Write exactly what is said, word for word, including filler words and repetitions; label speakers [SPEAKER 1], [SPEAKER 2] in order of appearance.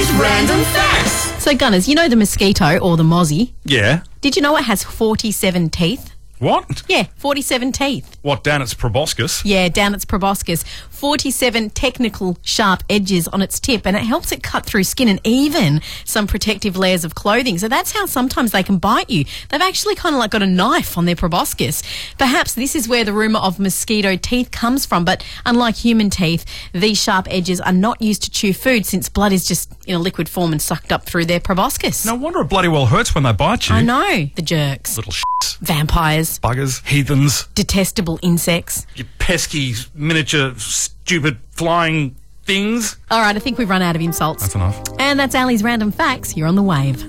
[SPEAKER 1] Ali's Random Facts.
[SPEAKER 2] So, Gunners, you know the mosquito or the mozzie?
[SPEAKER 3] Yeah.
[SPEAKER 2] Did you know it has forty-seven teeth?
[SPEAKER 3] What?
[SPEAKER 2] Yeah, forty-seven teeth.
[SPEAKER 3] What, down its proboscis?
[SPEAKER 2] Yeah, down its proboscis. forty-seven technical sharp edges on its tip, and it helps it cut through skin and even some protective layers of clothing. So that's how sometimes they can bite you. They've actually kind of like got a knife on their proboscis. Perhaps this is where the rumour of mosquito teeth comes from, but unlike human teeth, these sharp edges are not used to chew food since blood is just in a liquid form and sucked up through their proboscis.
[SPEAKER 3] No wonder it bloody well hurts when they bite you.
[SPEAKER 2] I know, the jerks.
[SPEAKER 3] Little shits.
[SPEAKER 2] Vampires.
[SPEAKER 3] Buggers. Heathens.
[SPEAKER 2] Detestable insects.
[SPEAKER 3] You pesky, miniature, stupid, flying things.
[SPEAKER 2] All right, I think we've run out of insults.
[SPEAKER 3] That's enough.
[SPEAKER 2] And that's Ali's Random Facts here on The Wave.